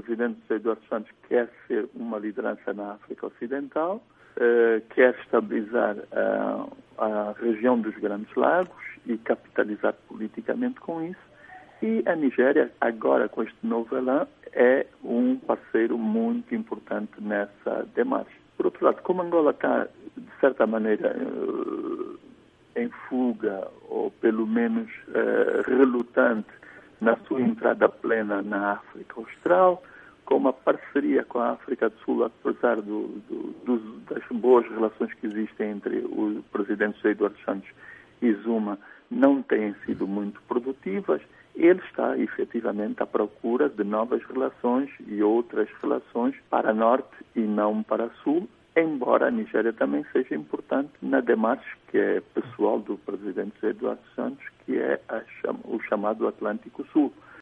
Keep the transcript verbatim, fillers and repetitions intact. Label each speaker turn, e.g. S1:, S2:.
S1: presidente José Eduardo Santos quer ser uma liderança na África Ocidental, uh, quer estabilizar uh, a região dos Grandes Lagos e capitalizar politicamente com isso. E a Nigéria, agora com este novo elan, é um parceiro muito importante nessa demarcha. Por outro lado, como Angola está, de certa maneira, uh, em fuga, ou pelo menos uh, relutante na sua entrada plena na África Austral, com uma parceria com a África do Sul, apesar do, do, do, das boas relações que existem entre o presidente José Eduardo Santos e Zuma, não têm sido muito produtivas, ele está efetivamente à procura de novas relações e outras relações para Norte e não para Sul, embora a Nigéria também seja importante na demarcha que é pessoal do presidente José Eduardo Santos, que é a, o chamado Atlântico Sul.